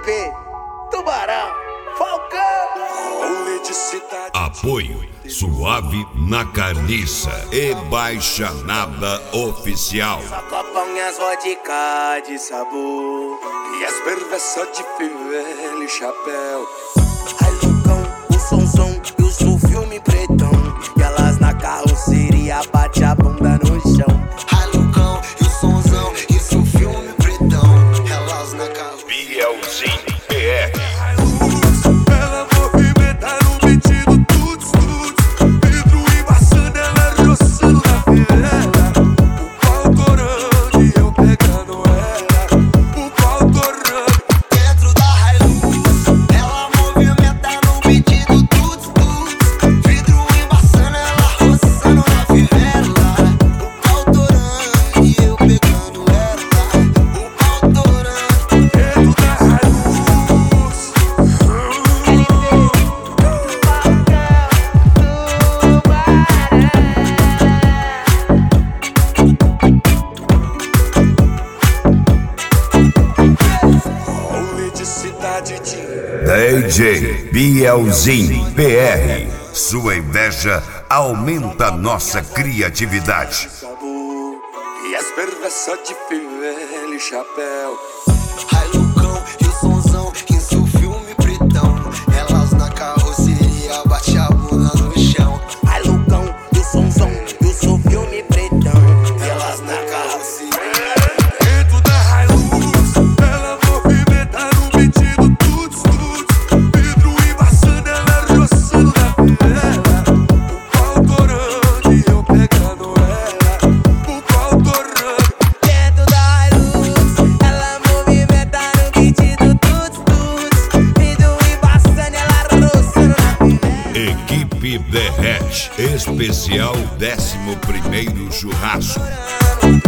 LP, Tubarão, Falcão. Rolê de cidade. Apoio Suave na Carniça e Baixanada Oficial. Só copão e as vodka de sabor. E as perversas de fivela e chapéu. Ai, Lucão, o sonzão e o seu filme pretão. E elas na carroceria bate a bunda no chão. Ai, Lucão, e o sonzão e o seu filme pretão. Elas na carroceria. Bielzinho PR. Ela movimenta no beat do tuts, tuts. Vidro embaçando, ela roçando na fivela. O pau torando e eu pegando ela. O pau torando. Dentro da Hilux, ela movimenta no beat do tuts, tuts. Vidro embaçando, ela roçando na fivela. O pau torando e eu pegando ela. O pau torando. Dentro da Hilux. Rolê de cidade de DJ Bielzinho PR. Sua inveja aumenta nossa criatividade. sabor. E as perversas de fivela e chapéu. Ai, Lucão, e o sonzão e o seu filme pretão. Elas na carroceria bate a bunda no chão. Ai, Lucão, e o sonzão e o seu filme pretão. E elas na carroceria. Dentro da Hilux, ela movimenta no beat do tuts, tuts. Vidro embaçando, ela roçando na fivela. O pau torando e eu pegando ela. O pau torando. Dentro da Hilux, ela movimenta no beat do tuts, tuts. Vidro embaçando, ela roçando na fivela. Equipe Derrete, especial 11º churrasco.